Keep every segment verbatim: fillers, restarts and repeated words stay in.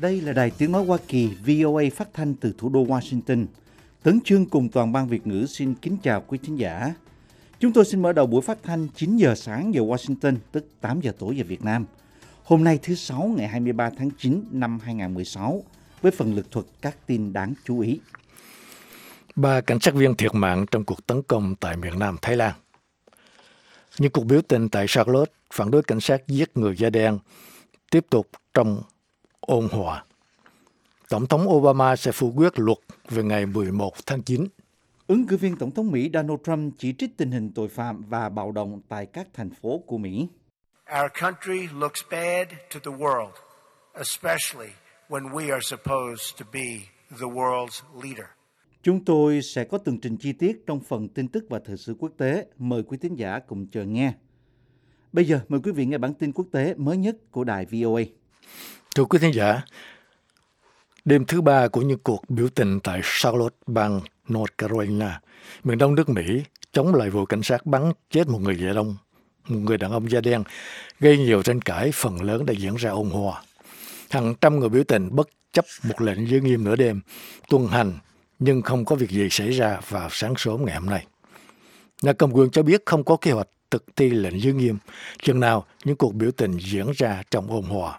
Đây là Đài Tiếng Nói Hoa Kỳ vê o a phát thanh từ thủ đô Washington. Tấn Chương cùng toàn ban Việt ngữ xin kính chào quý thính giả. Chúng tôi xin mở đầu buổi phát thanh chín giờ sáng giờ Washington, tức tám giờ tối giờ Việt Nam. Hôm nay thứ Sáu ngày hai mươi ba tháng chín năm hai nghìn không trăm mười sáu với phần lược thuật các tin đáng chú ý. Ba cảnh sát viên thiệt mạng trong cuộc tấn công tại miền Nam Thái Lan. Những cuộc biểu tình tại Charlotte phản đối cảnh sát giết người da đen tiếp tục trong ôn hòa. Tổng thống Obama sẽ phủ quyết luật về ngày mười một tháng chín. Ứng cử viên Tổng thống Mỹ Donald Trump chỉ trích tình hình tội phạm và bạo động tại các thành phố của Mỹ. Our country looks bad to the world, especially when we are supposed to be the world's leader. Chúng tôi sẽ có tường trình chi tiết trong phần tin tức và thời sự quốc tế. Mời quý thính giả cùng chờ nghe. Bây giờ mời quý vị nghe bản tin quốc tế mới nhất của đài vê o a. Thưa quý thính giả, đêm thứ ba của những cuộc biểu tình tại Charlotte, bang North Carolina, miền đông nước Mỹ, chống lại vụ cảnh sát bắn chết một người da đông, một người đàn ông da đen, gây nhiều tranh cãi, phần lớn đã diễn ra ôn hòa. Hàng trăm người biểu tình bất chấp một lệnh giới nghiêm nửa đêm, tuần hành, nhưng không có việc gì xảy ra vào sáng sớm ngày hôm nay. Nhà cầm quyền cho biết không có kế hoạch thực thi lệnh giới nghiêm, chừng nào những cuộc biểu tình diễn ra trong ôn hòa.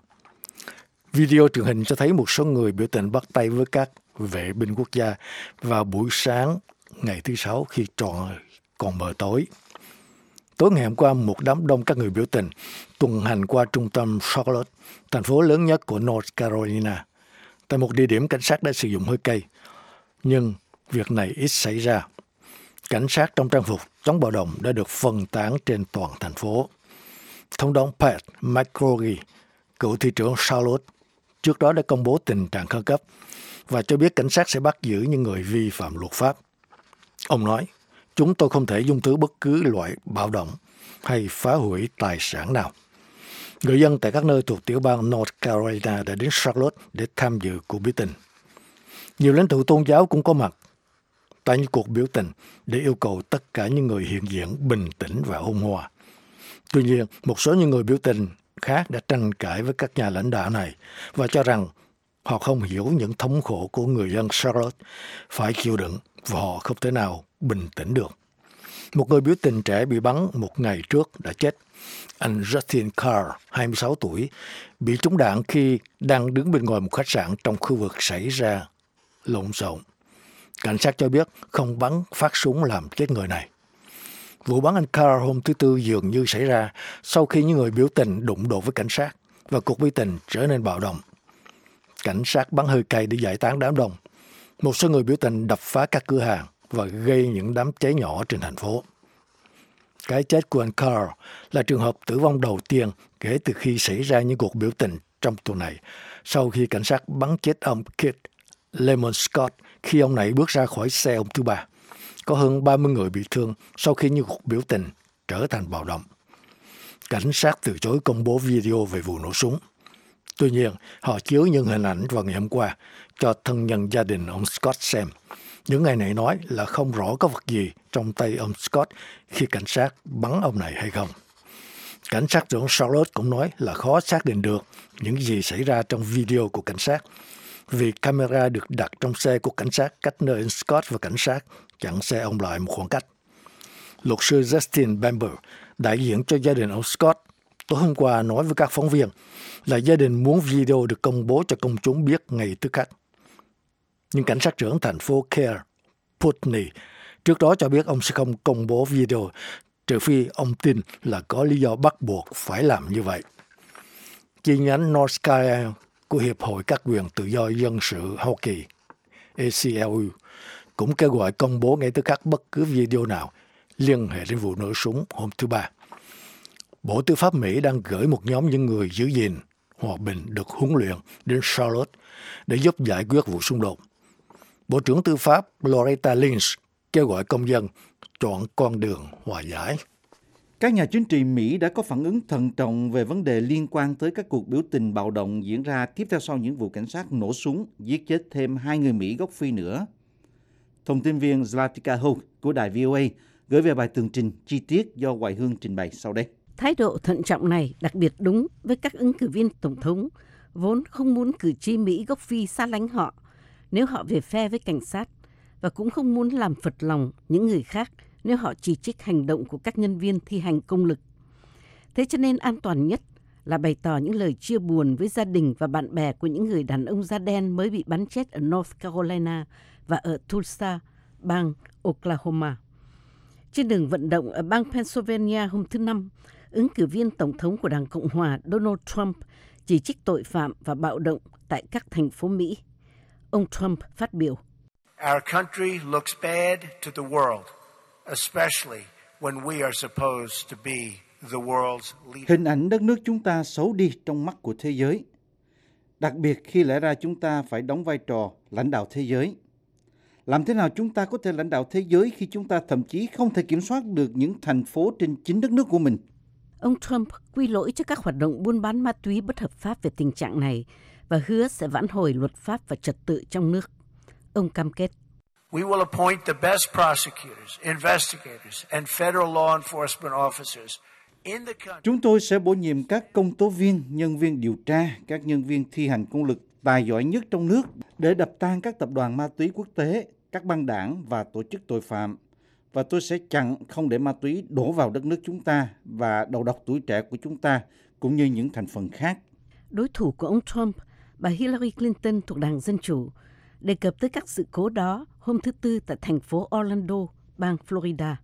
Video truyền hình cho thấy một số người biểu tình bắt tay với các vệ binh quốc gia vào buổi sáng ngày thứ Sáu khi tròn còn mờ tối. Tối ngày hôm qua, một đám đông các người biểu tình tuần hành qua trung tâm Charlotte, thành phố lớn nhất của North Carolina. Tại một địa điểm, cảnh sát đã sử dụng hơi cay, nhưng việc này ít xảy ra. Cảnh sát trong trang phục chống bạo động đã được phân tán trên toàn thành phố. Thống đốc Pat McCrory, cựu thị trưởng Charlotte, trước đó đã công bố tình trạng khẩn cấp và cho biết cảnh sát sẽ bắt giữ những người vi phạm luật pháp. Ông nói, chúng tôi không thể dung thứ bất cứ loại bạo động hay phá hủy tài sản nào. Người dân tại các nơi thuộc tiểu bang North Carolina đã đến Charlotte để tham dự cuộc biểu tình. Nhiều lãnh tụ tôn giáo cũng có mặt tại những cuộc biểu tình để yêu cầu tất cả những người hiện diện bình tĩnh và ôn hòa. Tuy nhiên, một số những người biểu tình khác đã tranh cãi với các nhà lãnh đạo này và cho rằng họ không hiểu những thống khổ của người dân Charlotte phải chịu đựng và họ không thể nào bình tĩnh được. Một người biểu tình trẻ bị bắn một ngày trước đã chết. Anh Justin Carr, hai mươi sáu tuổi, bị trúng đạn khi đang đứng bên ngoài một khách sạn trong khu vực xảy ra lộn xộn. Cảnh sát cho biết không bắn phát súng làm chết người này. Vụ bắn anh Carr hôm thứ Tư dường như xảy ra sau khi những người biểu tình đụng độ với cảnh sát và cuộc biểu tình trở nên bạo động. Cảnh sát bắn hơi cay để giải tán đám đông. Một số người biểu tình đập phá các cửa hàng và gây những đám cháy nhỏ trên thành phố. Cái chết của anh Carr là trường hợp tử vong đầu tiên kể từ khi xảy ra những cuộc biểu tình trong tuần này, sau khi cảnh sát bắn chết ông Keith Lemon Scott khi ông này bước ra khỏi xe hôm thứ Ba. Có hơn ba mươi người bị thương sau khi những cuộc biểu tình trở thành bạo động. Cảnh sát từ chối công bố video về vụ nổ súng. Tuy nhiên, họ chiếu những hình ảnh vào ngày hôm qua cho thân nhân gia đình ông Scott xem. Những ngày này nói là không rõ có vật gì trong tay ông Scott khi cảnh sát bắn ông này hay không. Cảnh sát trưởng Charlotte cũng nói là khó xác định được những gì xảy ra trong video của cảnh sát vì camera được đặt trong xe của cảnh sát cách nơi ông Scott và cảnh sát chặn xe ông lại một khoảng cách. Luật sư Justin Bamber, đại diện cho gia đình ông Scott, tối hôm qua nói với các phóng viên là gia đình muốn video được công bố cho công chúng biết ngay tức khắc. Nhưng cảnh sát trưởng thành phố Care Putney trước đó cho biết ông sẽ không công bố video trừ phi ông tin là có lý do bắt buộc phải làm như vậy. Chi nhánh North Carolina của Hiệp hội các quyền tự do dân sự Hoa Kỳ A C L U cũng kêu gọi công bố ngay tức khắc bất cứ video nào liên hệ đến vụ nổ súng hôm thứ Ba. Bộ Tư pháp Mỹ đang gửi một nhóm những người giữ gìn hòa bình được huấn luyện đến Charlotte để giúp giải quyết vụ xung đột. Bộ trưởng Tư pháp Loretta Lynch kêu gọi công dân chọn con đường hòa giải. Các nhà chính trị Mỹ đã có phản ứng thận trọng về vấn đề liên quan tới các cuộc biểu tình bạo động diễn ra tiếp theo sau những vụ cảnh sát nổ súng giết chết thêm hai người Mỹ gốc Phi nữa. Thông tin viên Zlatica Hoke của đài vê o a gửi về bài tường trình chi tiết do Hoài Hương trình bày sau đây. Thái độ thận trọng này đặc biệt đúng với các ứng cử viên tổng thống vốn không muốn cử tri Mỹ gốc Phi xa lánh họ nếu họ về phe với cảnh sát, và cũng không muốn làm phật lòng những người khác nếu họ chỉ trích hành động của các nhân viên thi hành công lực. Thế cho nên an toàn nhất là bày tỏ những lời chia buồn với gia đình và bạn bè của những người đàn ông da đen mới bị bắn chết ở North Carolina và ở Tulsa, bang Oklahoma. Trên đường vận động ở bang Pennsylvania hôm thứ Năm, ứng cử viên Tổng thống của Đảng Cộng hòa Donald Trump chỉ trích tội phạm và bạo động tại các thành phố Mỹ. Ông Trump phát biểu: Our country looks bad to the world, especially when we are supposed to be the world's leader. Hình ảnh đất nước chúng ta xấu đi trong mắt của thế giới, đặc biệt khi lẽ ra chúng ta phải đóng vai trò lãnh đạo thế giới. Làm thế nào chúng ta có thể lãnh đạo thế giới khi chúng ta thậm chí không thể kiểm soát được những thành phố trên chính đất nước của mình? Ông Trump quy lỗi cho các hoạt động buôn bán ma túy bất hợp pháp về tình trạng này và hứa sẽ vãn hồi luật pháp và trật tự trong nước. Ông cam kết: We will appoint the best prosecutors, investigators, and federal law enforcement officers in the country. Chúng tôi sẽ bổ nhiệm các công tố viên, nhân viên điều tra, các nhân viên thi hành công lực tài giỏi nhất trong nước để đập tan các tập đoàn ma túy quốc tế, các băng đảng và tổ chức tội phạm. Và tôi sẽ chặn không để ma túy đổ vào đất nước chúng ta và đầu độc tuổi trẻ của chúng ta, cũng như những thành phần khác. Đối thủ của ông Trump, bà Hillary Clinton thuộc Đảng Dân Chủ, đề cập tới các sự cố đó hôm thứ Tư tại thành phố Orlando, bang Florida.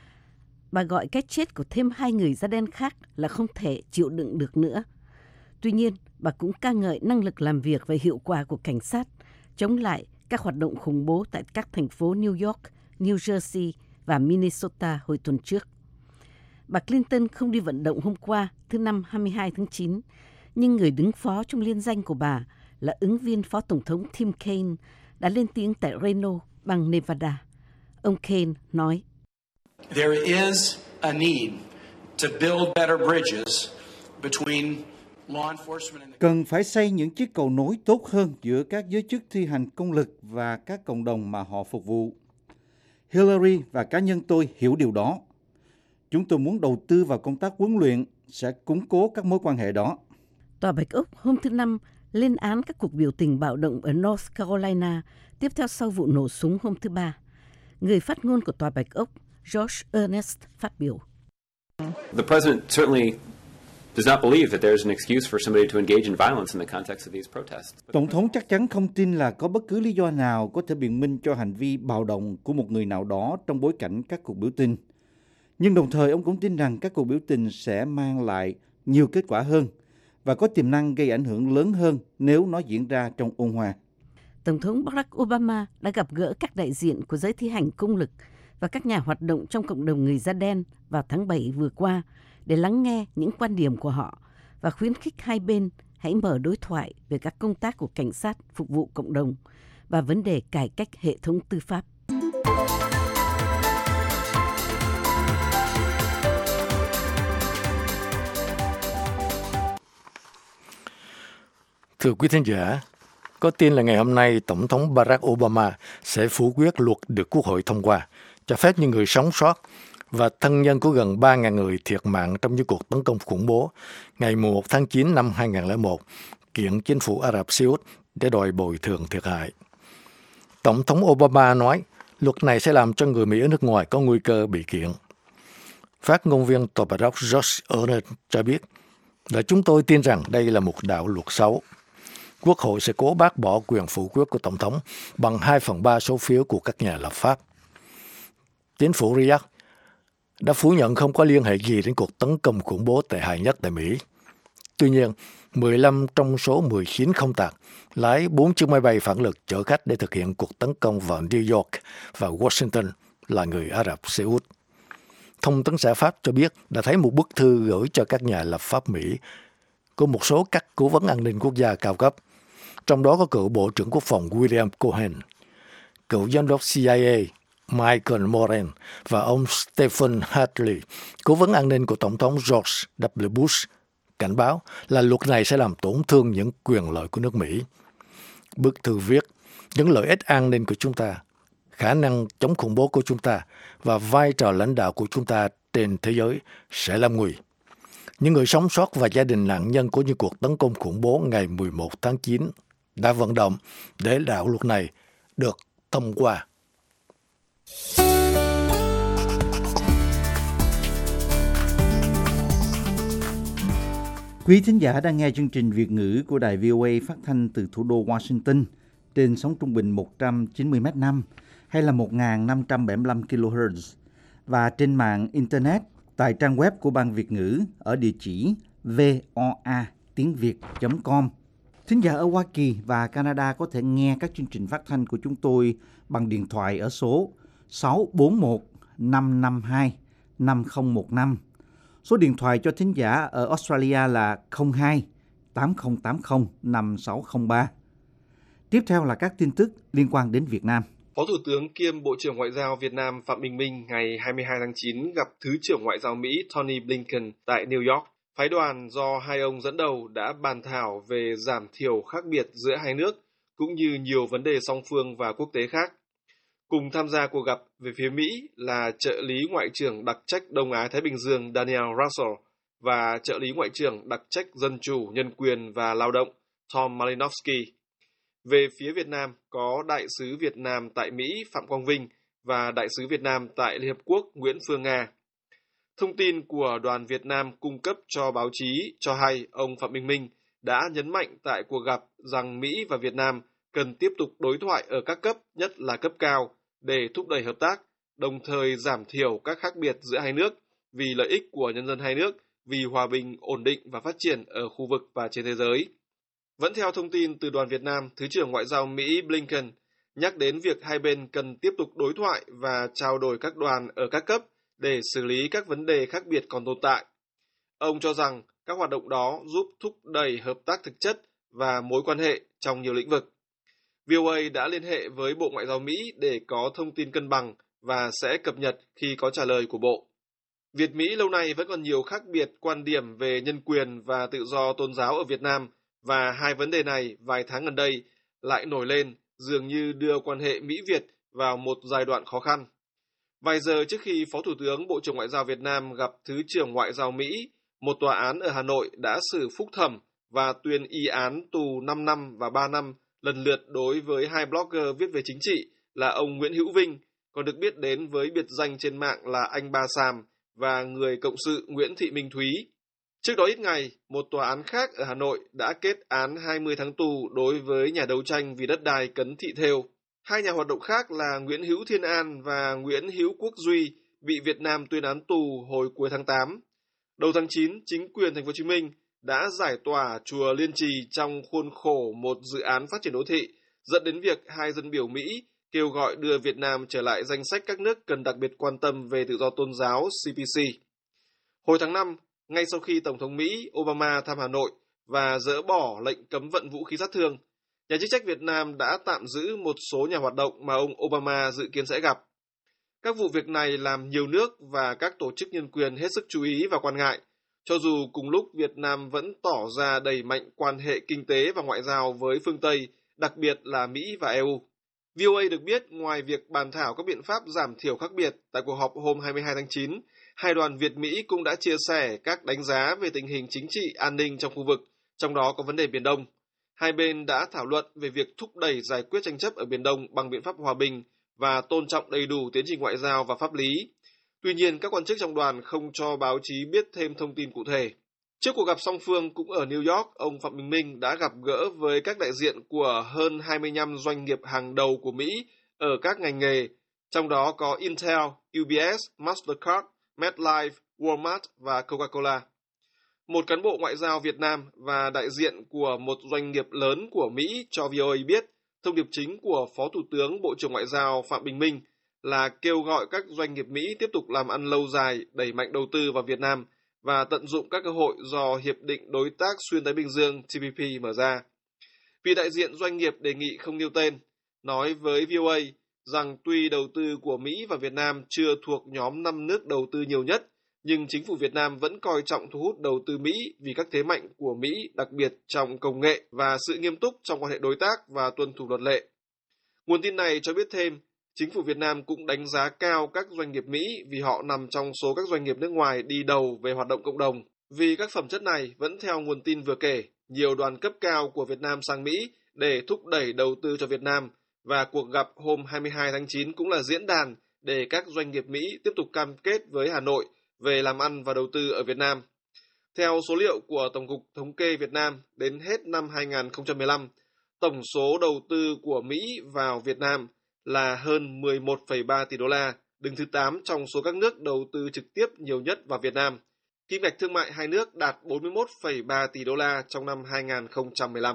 Bà gọi cái chết của thêm hai người da đen khác là không thể chịu đựng được nữa. Tuy nhiên, bà cũng ca ngợi năng lực làm việc và hiệu quả của cảnh sát chống lại các hoạt động khủng bố tại các thành phố New York, New Jersey và Minnesota hồi tuần trước. Bà Clinton không đi vận động hôm qua, thứ Năm hai mươi hai tháng chín, nhưng người đứng phó trong liên danh của bà là ứng viên phó tổng thống Tim Kaine đã lên tiếng tại Reno, bang Nevada. Ông Kaine nói: There is a need to build better bridges between law enforcement and the... Cần phải xây những chiếc cầu nối tốt hơn giữa các giới chức thi hành công lực và các cộng đồng mà họ phục vụ. Hillary và cá nhân tôi hiểu điều đó. Chúng tôi muốn đầu tư vào công tác huấn luyện sẽ củng cố các mối quan hệ đó. Tòa Bạch Ốc hôm thứ Năm lên án các cuộc biểu tình bạo động ở North Carolina tiếp theo sau vụ nổ súng hôm thứ Ba. Người phát ngôn của Tòa Bạch Ốc, George Ernest, phát biểu: The president certainly does not believe that there is an excuse for somebody to engage in violence in the context of these protests. Tổng thống chắc chắn không tin là có bất cứ lý do nào có thể biện minh cho hành vi bạo động của một người nào đó trong bối cảnh các cuộc biểu tình. Nhưng đồng thời ông cũng tin rằng các cuộc biểu tình sẽ mang lại nhiều kết quả hơn và có tiềm năng gây ảnh hưởng lớn hơn nếu nó diễn ra trong ôn hòa. Tổng thống Barack Obama đã gặp gỡ các đại diện của giới thi hành công lực và các nhà hoạt động trong cộng đồng người da đen vào tháng bảy vừa qua để lắng nghe những quan điểm của họ và khuyến khích hai bên hãy mở đối thoại về các công tác của cảnh sát phục vụ cộng đồng và vấn đề cải cách hệ thống tư pháp. Thưa quý thính giả, có tin là ngày hôm nay Tổng thống Barack Obama sẽ phủ quyết luật được Quốc hội thông qua, cho phép những người sống sót và thân nhân của gần ba nghìn người thiệt mạng trong những cuộc tấn công khủng bố ngày mười một tháng chín năm hai nghìn không trăm lẻ một kiện chính phủ Ả Rập Xê Út để đòi bồi thường thiệt hại. Tổng thống Obama nói luật này sẽ làm cho người Mỹ ở nước ngoài có nguy cơ bị kiện. Phát ngôn viên Tòa Bạch Ốc George Ernest cho biết là chúng tôi tin rằng đây là một đạo luật xấu. Quốc hội sẽ cố bác bỏ quyền phủ quyết của Tổng thống bằng hai phần ba số phiếu của các nhà lập pháp. Chính phủ Riyadh đã phủ nhận không có liên hệ gì đến cuộc tấn công khủng bố tệ hại nhất tại Mỹ. Tuy nhiên, mười lăm trong số mười chín không tặc lái bốn chiếc máy bay phản lực chở khách để thực hiện cuộc tấn công vào New York và Washington là người Ả Rập Xê Út. Thông tấn xã Pháp cho biết đã thấy một bức thư gửi cho các nhà lập pháp Mỹ của một số các cố vấn an ninh quốc gia cao cấp, trong đó có cựu Bộ trưởng Quốc phòng William Cohen, cựu giám đốc C I A Michael Moran và ông Stephen Hadley, cố vấn an ninh của Tổng thống George W. Bush, cảnh báo là luật này sẽ làm tổn thương những quyền lợi của nước Mỹ. Bức thư viết, những lợi ích an ninh của chúng ta, khả năng chống khủng bố của chúng ta và vai trò lãnh đạo của chúng ta trên thế giới sẽ lâm nguy. Những người sống sót và gia đình nạn nhân của những cuộc tấn công khủng bố ngày mười một tháng chín đã vận động để đạo luật này được thông qua. Quý thính giả đang nghe chương trình Việt ngữ của đài vê o a phát thanh từ thủ đô Washington trên sóng trung bình một trăm chín mươi mét năm hay là một nghìn năm trăm bảy mươi lăm ki lô héc và trên mạng Internet tại trang web của Ban Việt ngữ ở địa chỉ voa tiếng việt chấm com. Thính giả ở Hoa Kỳ và Canada có thể nghe các chương trình phát thanh của chúng tôi bằng điện thoại ở số sáu bốn một năm năm hai năm không một năm. Số điện thoại cho thính giả ở Australia là không hai tám không tám không năm sáu không ba. Tiếp theo là các tin tức liên quan đến Việt Nam. Phó Thủ tướng kiêm Bộ trưởng Ngoại giao Việt Nam Phạm Bình Minh ngày hai mươi hai tháng chín gặp Thứ trưởng Ngoại giao Mỹ Tony Blinken tại New York. Phái đoàn do hai ông dẫn đầu đã bàn thảo về giảm thiểu khác biệt giữa hai nước, cũng như nhiều vấn đề song phương và quốc tế khác. Cùng tham gia cuộc gặp về phía Mỹ là trợ lý Ngoại trưởng đặc trách Đông Á-Thái Bình Dương Daniel Russell và trợ lý Ngoại trưởng đặc trách Dân chủ, Nhân quyền và Lao động Tom Malinowski. Về phía Việt Nam có Đại sứ Việt Nam tại Mỹ Phạm Quang Vinh và Đại sứ Việt Nam tại Liên Hợp Quốc Nguyễn Phương Nga. Thông tin của đoàn Việt Nam cung cấp cho báo chí cho hay ông Phạm Bình Minh đã nhấn mạnh tại cuộc gặp rằng Mỹ và Việt Nam cần tiếp tục đối thoại ở các cấp, nhất là cấp cao, để thúc đẩy hợp tác, đồng thời giảm thiểu các khác biệt giữa hai nước vì lợi ích của nhân dân hai nước, vì hòa bình, ổn định và phát triển ở khu vực và trên thế giới. Vẫn theo thông tin từ đoàn Việt Nam, Thứ trưởng Ngoại giao Mỹ Blinken nhắc đến việc hai bên cần tiếp tục đối thoại và trao đổi các đoàn ở các cấp để xử lý các vấn đề khác biệt còn tồn tại. Ông cho rằng các hoạt động đó giúp thúc đẩy hợp tác thực chất và mối quan hệ trong nhiều lĩnh vực. vê o a đã liên hệ với Bộ Ngoại giao Mỹ để có thông tin cân bằng và sẽ cập nhật khi có trả lời của Bộ. Việt-Mỹ lâu nay vẫn còn nhiều khác biệt quan điểm về nhân quyền và tự do tôn giáo ở Việt Nam, và hai vấn đề này vài tháng gần đây lại nổi lên, dường như đưa quan hệ Mỹ-Việt vào một giai đoạn khó khăn. Vài giờ trước khi Phó Thủ tướng Bộ trưởng Ngoại giao Việt Nam gặp Thứ trưởng Ngoại giao Mỹ, một tòa án ở Hà Nội đã xử phúc thẩm và tuyên y án tù năm năm và ba năm lần lượt đối với hai blogger viết về chính trị là ông Nguyễn Hữu Vinh, còn được biết đến với biệt danh trên mạng là anh Ba Sam, và người cộng sự Nguyễn Thị Minh Thúy. Trước đó ít ngày, một tòa án khác ở Hà Nội đã kết án hai mươi tháng tù đối với nhà đấu tranh vì đất đai Cấn Thị Thêu. Hai nhà hoạt động khác là Nguyễn Hữu Thiên An và Nguyễn Hữu Quốc Duy bị Việt Nam tuyên án tù hồi cuối tháng tám. Đầu tháng chín, chính quyền thành phố Hồ Chí Minh đã giải tỏa chùa Liên Trì trong khuôn khổ một dự án phát triển đô thị, dẫn đến việc hai dân biểu Mỹ kêu gọi đưa Việt Nam trở lại danh sách các nước cần đặc biệt quan tâm về tự do tôn giáo C P C. Hồi tháng năm, ngay sau khi Tổng thống Mỹ Obama thăm Hà Nội và dỡ bỏ lệnh cấm vận vũ khí sát thương, nhà chức trách Việt Nam đã tạm giữ một số nhà hoạt động mà ông Obama dự kiến sẽ gặp. Các vụ việc này làm nhiều nước và các tổ chức nhân quyền hết sức chú ý và quan ngại, cho dù cùng lúc Việt Nam vẫn tỏ ra đẩy mạnh quan hệ kinh tế và ngoại giao với phương Tây, đặc biệt là Mỹ và E U. vê o a được biết, ngoài việc bàn thảo các biện pháp giảm thiểu khác biệt tại cuộc họp hôm hai mươi hai tháng chín, hai đoàn Việt-Mỹ cũng đã chia sẻ các đánh giá về tình hình chính trị an ninh trong khu vực, trong đó có vấn đề Biển Đông. Hai bên đã thảo luận về việc thúc đẩy giải quyết tranh chấp ở Biển Đông bằng biện pháp hòa bình và tôn trọng đầy đủ tiến trình ngoại giao và pháp lý. Tuy nhiên, các quan chức trong đoàn không cho báo chí biết thêm thông tin cụ thể. Trước cuộc gặp song phương cũng ở New York, ông Phạm Bình Minh đã gặp gỡ với các đại diện của hơn hai mươi lăm doanh nghiệp hàng đầu của Mỹ ở các ngành nghề, trong đó có Intel, U B S, Mastercard, MetLife, Walmart và Coca-Cola. Một cán bộ ngoại giao Việt Nam và đại diện của một doanh nghiệp lớn của Mỹ cho vê o a biết, thông điệp chính của Phó Thủ tướng Bộ trưởng Ngoại giao Phạm Bình Minh là kêu gọi các doanh nghiệp Mỹ tiếp tục làm ăn lâu dài, đẩy mạnh đầu tư vào Việt Nam và tận dụng các cơ hội do Hiệp định Đối tác Xuyên Thái Bình Dương T P P mở ra. Vị đại diện doanh nghiệp đề nghị không nêu tên, nói với vê o a rằng tuy đầu tư của Mỹ và Việt Nam chưa thuộc nhóm năm nước đầu tư nhiều nhất, nhưng chính phủ Việt Nam vẫn coi trọng thu hút đầu tư Mỹ vì các thế mạnh của Mỹ, đặc biệt trong công nghệ và sự nghiêm túc trong quan hệ đối tác và tuân thủ luật lệ. Nguồn tin này cho biết thêm, chính phủ Việt Nam cũng đánh giá cao các doanh nghiệp Mỹ vì họ nằm trong số các doanh nghiệp nước ngoài đi đầu về hoạt động cộng đồng Vì các phẩm chất này vẫn theo nguồn tin vừa kể, nhiều đoàn cấp cao của Việt Nam sang Mỹ để thúc đẩy đầu tư cho Việt Nam, và cuộc gặp hôm hai mươi hai tháng chín cũng là diễn đàn để các doanh nghiệp Mỹ tiếp tục cam kết với Hà Nội về làm ăn và đầu tư ở Việt Nam. Theo số liệu của Tổng cục Thống kê Việt Nam, đến hết năm hai không một lăm, tổng số đầu tư của Mỹ vào Việt Nam là hơn mười một phẩy ba tỷ đô la, đứng thứ tám trong số các nước đầu tư trực tiếp nhiều nhất vào Việt Nam. Kim ngạch thương mại hai nước đạt bốn mươi mốt phẩy ba tỷ đô la trong năm hai không một lăm.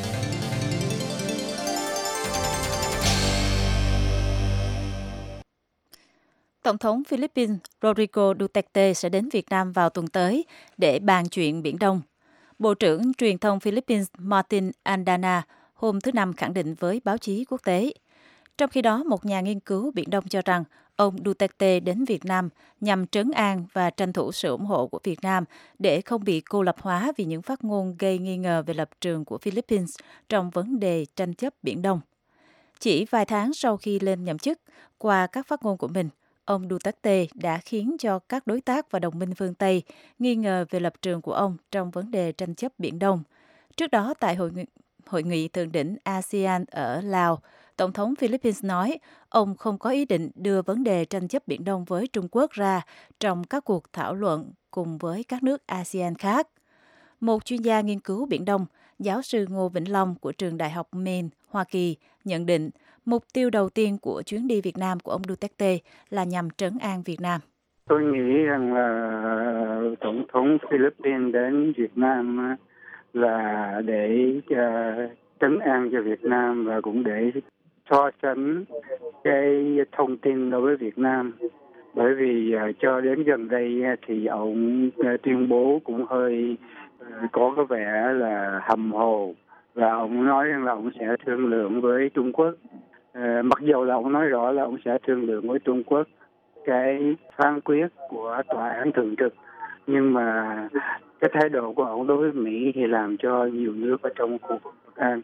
Tổng thống Philippines Rodrigo Duterte sẽ đến Việt Nam vào tuần tới để bàn chuyện Biển Đông. Bộ trưởng Truyền thông Philippines Martin Andana hôm thứ Năm khẳng định với báo chí quốc tế. Trong khi đó, một nhà nghiên cứu Biển Đông cho rằng ông Duterte đến Việt Nam nhằm trấn an và tranh thủ sự ủng hộ của Việt Nam để không bị cô lập hóa vì những phát ngôn gây nghi ngờ về lập trường của Philippines trong vấn đề tranh chấp Biển Đông. Chỉ vài tháng sau khi lên nhậm chức, qua các phát ngôn của mình, ông Duterte đã khiến cho các đối tác và đồng minh phương Tây nghi ngờ về lập trường của ông trong vấn đề tranh chấp Biển Đông. Trước đó, tại hội nghị, hội nghị thượng đỉnh a sê an ở Lào, Tổng thống Philippines nói ông không có ý định đưa vấn đề tranh chấp Biển Đông với Trung Quốc ra trong các cuộc thảo luận cùng với các nước a sê an khác. Một chuyên gia nghiên cứu Biển Đông, giáo sư Ngô Vĩnh Long của trường Đại học Maine, Hoa Kỳ, nhận định mục tiêu đầu tiên của chuyến đi Việt Nam của ông Duterte là nhằm trấn an Việt Nam. Tôi nghĩ rằng là Tổng thống Philippines đến Việt Nam là để uh, trấn an cho Việt Nam và cũng để so sánh cái thông tin đối với Việt Nam. Bởi vì uh, cho đến gần đây thì ông uh, tuyên bố cũng hơi uh, có cái vẻ là hầm hồ, và ông nói rằng là ông sẽ thương lượng với Trung Quốc. Uh, mặc dù là ông nói rõ là ông sẽ thương lượng với Trung Quốc cái phán quyết của tòa án thường trực, nhưng mà cái thái độ của ông đối với Mỹ thì làm cho nhiều nước ở trong khu vực bất an.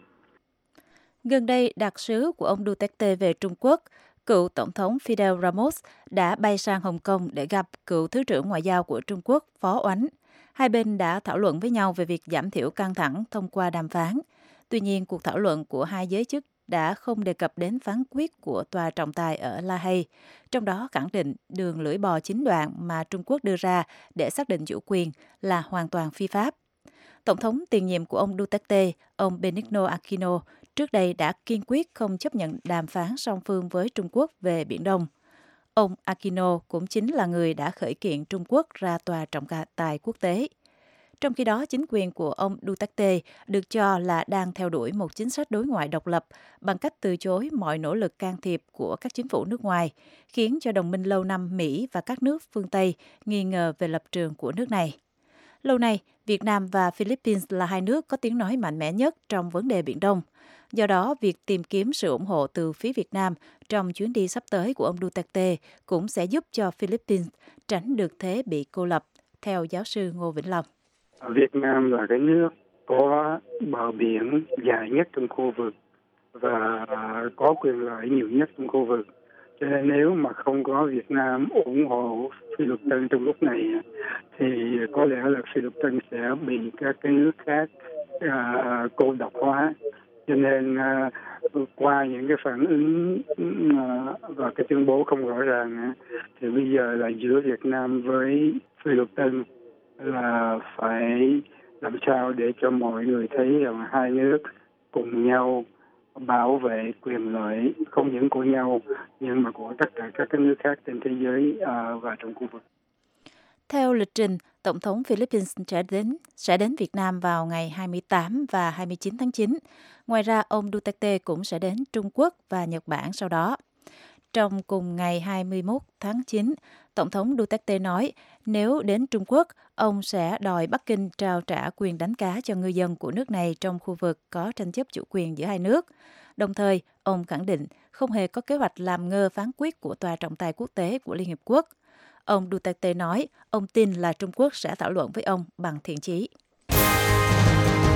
Gần đây, đặc sứ của ông Duterte về Trung Quốc, cựu Tổng thống Fidel Ramos đã bay sang Hồng Kông để gặp cựu Thứ trưởng Ngoại giao của Trung Quốc Phó Oánh. Hai bên đã thảo luận với nhau về việc giảm thiểu căng thẳng thông qua đàm phán. Tuy nhiên, cuộc thảo luận của hai giới chức đã không đề cập đến phán quyết của tòa trọng tài ở La Hay, trong đó khẳng định đường lưỡi bò chín đoạn mà Trung Quốc đưa ra để xác định chủ quyền là hoàn toàn phi pháp. Tổng thống tiền nhiệm của ông Duterte, ông Benigno Aquino, trước đây đã kiên quyết không chấp nhận đàm phán song phương với Trung Quốc về Biển Đông. Ông Aquino cũng chính là người đã khởi kiện Trung Quốc ra tòa trọng tài quốc tế. Trong khi đó, chính quyền của ông Duterte được cho là đang theo đuổi một chính sách đối ngoại độc lập bằng cách từ chối mọi nỗ lực can thiệp của các chính phủ nước ngoài, khiến cho đồng minh lâu năm Mỹ và các nước phương Tây nghi ngờ về lập trường của nước này. Lâu nay, Việt Nam và Philippines là hai nước có tiếng nói mạnh mẽ nhất trong vấn đề Biển Đông. Do đó, việc tìm kiếm sự ủng hộ từ phía Việt Nam trong chuyến đi sắp tới của ông Duterte cũng sẽ giúp cho Philippines tránh được thế bị cô lập, theo giáo sư Ngô Vĩnh Long. Việt Nam là cái nước có bờ biển dài nhất trong khu vực và có quyền lợi nhiều nhất trong khu vực. Cho nên nếu mà không có Việt Nam ủng hộ Philippines trong lúc này thì có lẽ là Philippines sẽ bị các cái nước khác uh, cô độc hóa. Cho nên uh, qua những cái phản ứng uh, và cái tuyên bố không rõ ràng uh, thì bây giờ là giữa Việt Nam với Philippines là phải làm sao để cho mọi người thấy rằng hai nước cùng nhau bảo vệ quyền lợi không những của nhau nhưng mà của tất cả các nước khác trên thế giới uh, và trong khu vực. Theo lịch trình, Tổng thống Philippines sẽ đến, sẽ đến Việt Nam vào ngày hai mươi tám và hai mươi chín tháng chín. Ngoài ra, ông Duterte cũng sẽ đến Trung Quốc và Nhật Bản sau đó. Trong cùng ngày hai mươi mốt tháng chín, Tổng thống Duterte nói nếu đến Trung Quốc, ông sẽ đòi Bắc Kinh trao trả quyền đánh cá cho ngư dân của nước này trong khu vực có tranh chấp chủ quyền giữa hai nước. Đồng thời, ông khẳng định không hề có kế hoạch làm ngơ phán quyết của Tòa trọng tài quốc tế của Liên Hiệp Quốc. Ông Duterte nói ông tin là Trung Quốc sẽ thảo luận với ông bằng thiện chí.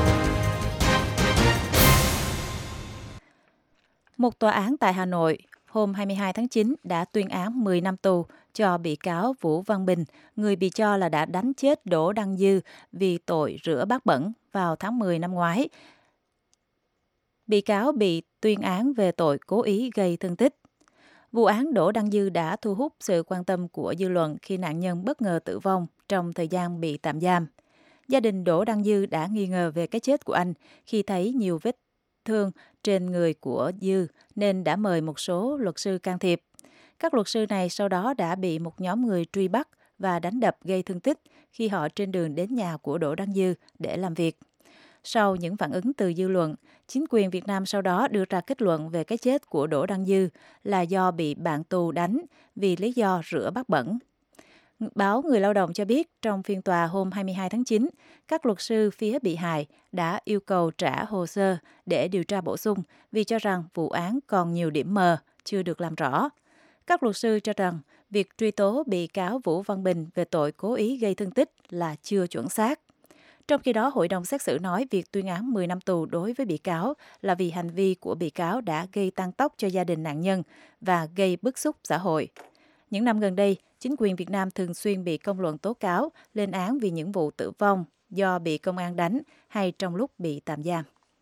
Một tòa án tại Hà Nội hôm hai mươi hai tháng chín đã tuyên án mười năm tù cho bị cáo Vũ Văn Bình, người bị cho là đã đánh chết Đỗ Đăng Dư vì tội rửa bát bẩn vào tháng mười năm ngoái. Bị cáo bị tuyên án về tội cố ý gây thương tích. Vụ án Đỗ Đăng Dư đã thu hút sự quan tâm của dư luận khi nạn nhân bất ngờ tử vong trong thời gian bị tạm giam. Gia đình Đỗ Đăng Dư đã nghi ngờ về cái chết của anh khi thấy nhiều vết thương trên người của Dư nên đã mời một số luật sư can thiệp. Các luật sư này sau đó đã bị một nhóm người truy bắt và đánh đập gây thương tích khi họ trên đường đến nhà của Đỗ Đăng Dư để làm việc. Sau những phản ứng từ dư luận, chính quyền Việt Nam sau đó đưa ra kết luận về cái chết của Đỗ Đăng Dư là do bị bạn tù đánh vì lý do rửa bát bẩn. Báo Người Lao động cho biết trong phiên tòa hôm hai mươi hai tháng chín, các luật sư phía bị hại đã yêu cầu trả hồ sơ để điều tra bổ sung vì cho rằng vụ án còn nhiều điểm mờ, chưa được làm rõ. Các luật sư cho rằng việc truy tố bị cáo Vũ Văn Bình về tội cố ý gây thương tích là chưa chuẩn xác. Trong khi đó, hội đồng xét xử nói việc tuyên án mười năm tù đối với bị cáo là vì hành vi của bị cáo đã gây tăng tốc cho gia đình nạn nhân và gây bức xúc xã hội. Những năm gần đây, chính quyền Việt Nam thường xuyên bị công luận tố cáo, lên án vì những vụ tử vong do bị công an đánh hay trong lúc bị tạm giam.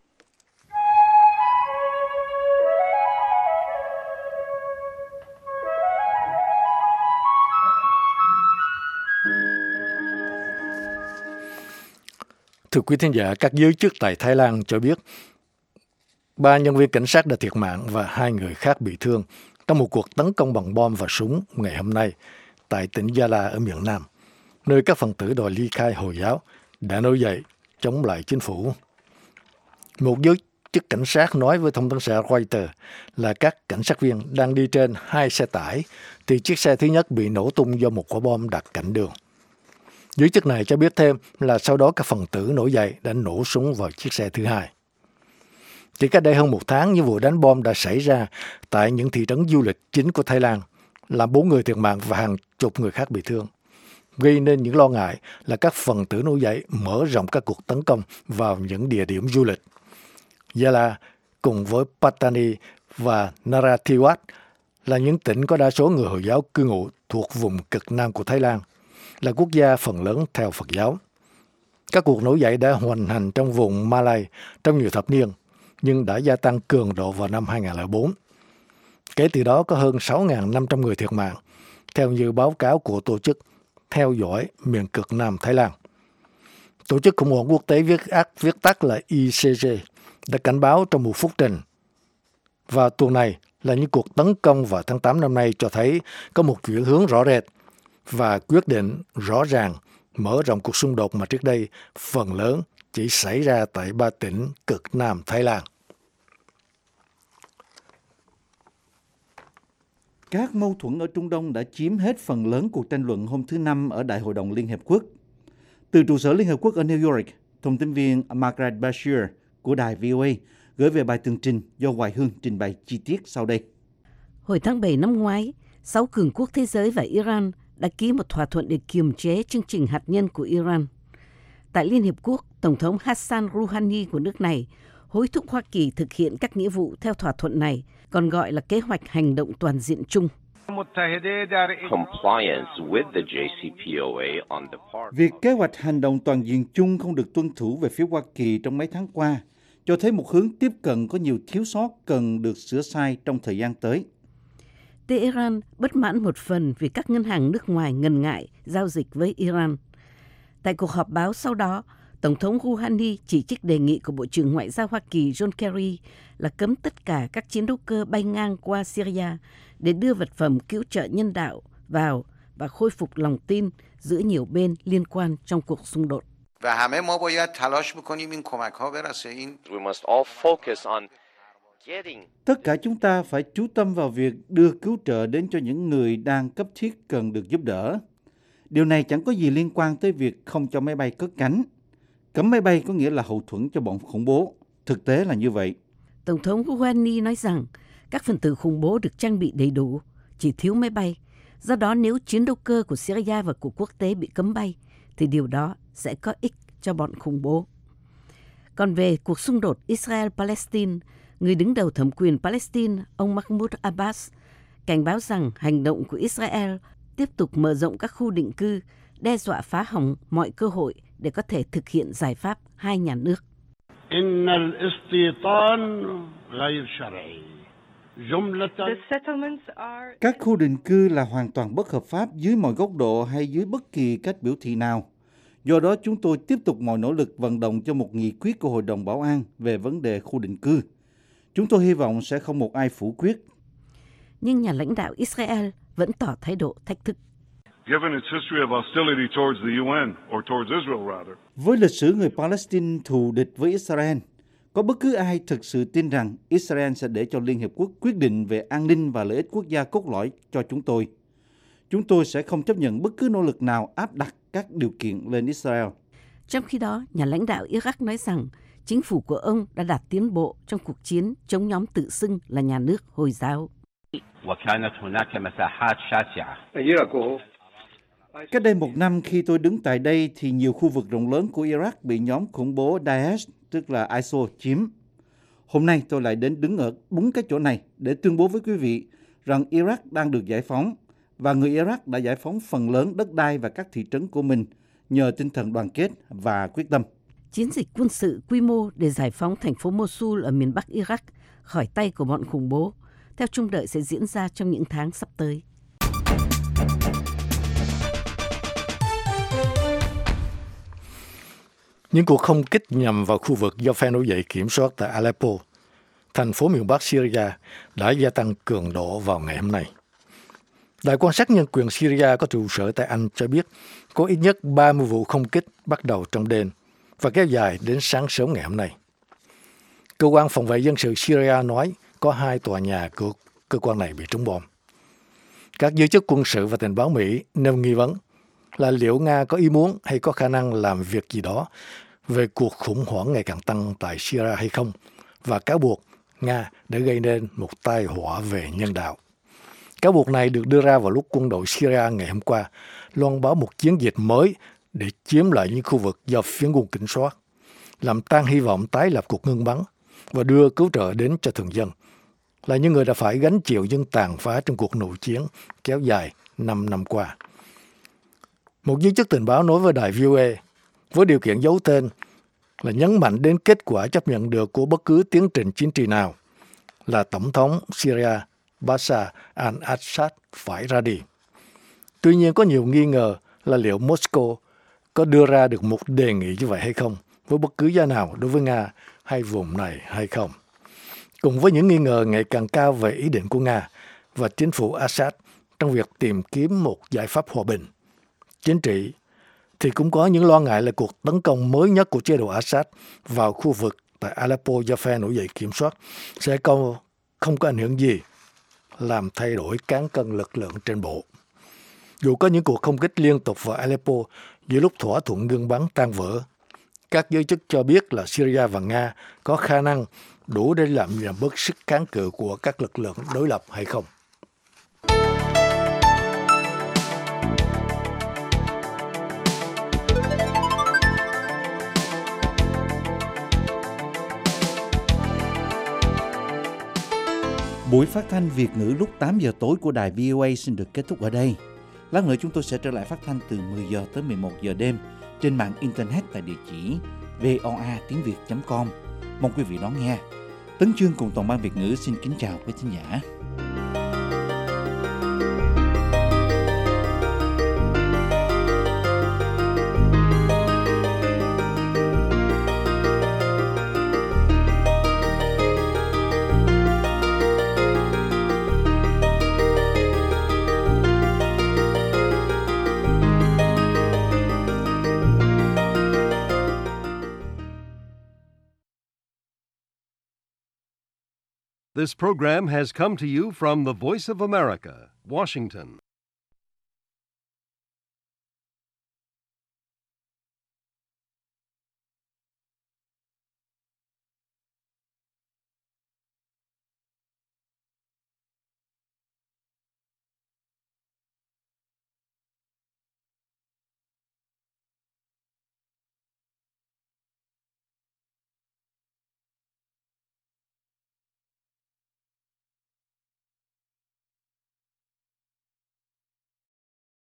Thưa quý thính giả, các giới chức tại Thái Lan cho biết ba nhân viên cảnh sát đã thiệt mạng và hai người khác bị thương trong một cuộc tấn công bằng bom và súng ngày hôm nay tại tỉnh Gia La ở miền Nam, nơi các phần tử đòi ly khai Hồi giáo đã nổi dậy chống lại chính phủ. Một giới chức cảnh sát nói với thông tấn xã Reuters là các cảnh sát viên đang đi trên hai xe tải thì chiếc xe thứ nhất bị nổ tung do một quả bom đặt cạnh đường. Giới chức này cho biết thêm là sau đó các phần tử nổi dậy đã nổ súng vào chiếc xe thứ hai. Chỉ cách đây hơn một tháng, những vụ đánh bom đã xảy ra tại những thị trấn du lịch chính của Thái Lan, làm bốn người thiệt mạng và hàng chục người khác bị thương, gây nên những lo ngại là các phần tử nổi dậy mở rộng các cuộc tấn công vào những địa điểm du lịch. Gia La cùng với Pattani và Narathiwat là những tỉnh có đa số người Hồi giáo cư ngụ thuộc vùng cực nam của Thái Lan, là quốc gia phần lớn theo Phật giáo. Các cuộc nổi dậy đã hoành hành trong vùng Malay trong nhiều thập niên, nhưng đã gia tăng cường độ vào năm hai không không bốn. Kể từ đó có hơn sáu nghìn năm trăm người thiệt mạng, theo như báo cáo của tổ chức theo dõi miền cực nam Thái Lan. Tổ chức khủng hoảng quốc tế viết ác viết tắt là I C G đã cảnh báo trong một phúc trình vào tuần này là những cuộc tấn công vào tháng tám năm nay cho thấy có một chuyển hướng rõ rệt và quyết định rõ ràng mở rộng cuộc xung đột mà trước đây phần lớn chỉ xảy ra tại ba tỉnh cực nam Thái Lan. Các mâu thuẫn ở Trung Đông đã chiếm hết phần lớn cuộc tranh luận hôm thứ Năm ở Đại hội đồng Liên Hợp Quốc. Từ trụ sở Liên Hợp Quốc ở New York, thông tin viên Margaret Bashir của đài V O A gửi về bài tường trình do Hoài Hương trình bày chi tiết sau đây. Hồi tháng bảy năm ngoái, sáu cường quốc thế giới và Iran đã ký một thỏa thuận để kiềm chế chương trình hạt nhân của Iran. Tại Liên Hiệp Quốc, Tổng thống Hassan Rouhani của nước này hối thúc Hoa Kỳ thực hiện các nghĩa vụ theo thỏa thuận này, còn gọi là kế hoạch hành động toàn diện chung. Việc kế hoạch hành động toàn diện chung không được tuân thủ về phía Hoa Kỳ trong mấy tháng qua, cho thấy một hướng tiếp cận có nhiều thiếu sót cần được sửa sai trong thời gian tới. Tehran bất mãn một phần vì các ngân hàng nước ngoài ngần ngại giao dịch với Iran. Tại cuộc họp báo sau đó, Tổng thống Rouhani chỉ trích đề nghị của Bộ trưởng Ngoại giao Hoa Kỳ John Kerry là cấm tất cả các chiến đấu cơ bay ngang qua Syria để đưa vật phẩm cứu trợ nhân đạo vào và khôi phục lòng tin giữa nhiều bên liên quan trong cuộc xung đột. Tất cả chúng ta phải chú tâm vào việc đưa cứu trợ đến cho những người đang cấp thiết cần được giúp đỡ. Điều này chẳng có gì liên quan tới việc không cho máy bay cất cánh. Cấm máy bay có nghĩa là hậu thuẫn cho bọn khủng bố. Thực tế là như vậy. Tổng thống Rouhani nói rằng các phần tử khủng bố được trang bị đầy đủ, chỉ thiếu máy bay. Do đó nếu chiến đấu cơ của Syria và của quốc tế bị cấm bay, thì điều đó sẽ có ích cho bọn khủng bố. Còn về cuộc xung đột Israel-Palestine, người đứng đầu thẩm quyền Palestine, ông Mahmoud Abbas, cảnh báo rằng hành động của Israel tiếp tục mở rộng các khu định cư, đe dọa phá hỏng mọi cơ hội để có thể thực hiện giải pháp hai nhà nước. Các khu định cư là hoàn toàn bất hợp pháp dưới mọi góc độ hay dưới bất kỳ cách biểu thị nào. Do đó, chúng tôi tiếp tục mọi nỗ lực vận động cho một nghị quyết của Hội đồng Bảo an về vấn đề khu định cư. Chúng tôi hy vọng sẽ không một ai phủ quyết. Nhưng nhà lãnh đạo Israel vẫn tỏ thái độ thách thức. Với lịch sử người Palestine thù địch với Israel, có bất cứ ai thực sự tin rằng Israel sẽ để cho Liên Hiệp Quốc quyết định về an ninh và lợi ích quốc gia cốt lõi cho chúng tôi? Chúng tôi sẽ không chấp nhận bất cứ nỗ lực nào áp đặt các điều kiện lên Israel. Trong khi đó, nhà lãnh đạo Iraq nói rằng chính phủ của ông đã đạt tiến bộ trong cuộc chiến chống nhóm tự xưng là nhà nước Hồi giáo. Cách đây một năm khi tôi đứng tại đây thì nhiều khu vực rộng lớn của Iraq bị nhóm khủng bố Daesh, tức là i ét i lờ, chiếm. Hôm nay tôi lại đến đứng ở đúng cái chỗ này để tuyên bố với quý vị rằng Iraq đang được giải phóng và người Iraq đã giải phóng phần lớn đất đai và các thị trấn của mình nhờ tinh thần đoàn kết và quyết tâm. Chiến dịch quân sự quy mô để giải phóng thành phố Mosul ở miền Bắc Iraq khỏi tay của bọn khủng bố, theo trông đợi sẽ diễn ra trong những tháng sắp tới. Những cuộc không kích nhằm vào khu vực do phe nổi dậy kiểm soát tại Aleppo, thành phố miền Bắc Syria, đã gia tăng cường độ vào ngày hôm nay. Đài quan sát nhân quyền Syria có trụ sở tại Anh cho biết có ít nhất ba mươi vụ không kích bắt đầu trong đêm và kéo dài đến sáng sớm ngày hôm nay. Cơ quan phòng vệ dân sự Syria nói có hai tòa nhà của cơ quan này bị trúng bom. Các giới chức quân sự và tình báo Mỹ nêu nghi vấn là liệu Nga có ý muốn hay có khả năng làm việc gì đó về cuộc khủng hoảng ngày càng tăng tại Syria hay không, và cáo buộc Nga đã gây nên một tai họa về nhân đạo. Cáo buộc này được đưa ra vào lúc quân đội Syria ngày hôm qua loan báo một chiến dịch mới để chiếm lại những khu vực do phiến quân kiểm soát, làm tan hy vọng tái lập cuộc ngưng bắn và đưa cứu trợ đến cho thường dân, là những người đã phải gánh chịu những tàn phá trong cuộc nội chiến kéo dài năm năm qua. Một giới chức tình báo nói với đài vê o a với điều kiện giấu tên là nhấn mạnh đến kết quả chấp nhận được của bất cứ tiến trình chính trị nào là Tổng thống Syria Bashar al-Assad phải ra đi. Tuy nhiên có nhiều nghi ngờ là liệu Moscow có đưa ra được một đề nghị như vậy hay không với bất cứ giá nào đối với Nga hay vùng này hay không. Cùng với những nghi ngờ ngày càng cao về ý định của Nga và chính phủ Assad trong việc tìm kiếm một giải pháp hòa bình chính trị, thì cũng có những lo ngại là cuộc tấn công mới nhất của chế độ Assad vào khu vực tại Aleppo do phe nổi dậy kiểm soát sẽ không, không có ảnh hưởng gì làm thay đổi cán cân lực lượng trên bộ. Dù có những cuộc không kích liên tục vào Aleppo giữa lúc thỏa thuận ngưng bắn tan vỡ, các giới chức cho biết là Syria và Nga có khả năng đủ để làm giảm bớt sức kháng cự của các lực lượng đối lập hay không. Buổi phát thanh Việt ngữ lúc tám giờ tối của đài vê o a xin được kết thúc ở đây. Lát nữa chúng tôi sẽ trở lại phát thanh từ mười giờ tới mười một giờ đêm trên mạng Internet tại địa chỉ voa tiếng việt chấm com. Mong quý vị đón nghe. Tấn Chương cùng toàn ban Việt ngữ xin kính chào quý thính giả. This program has come to you from the Voice of America, Washington.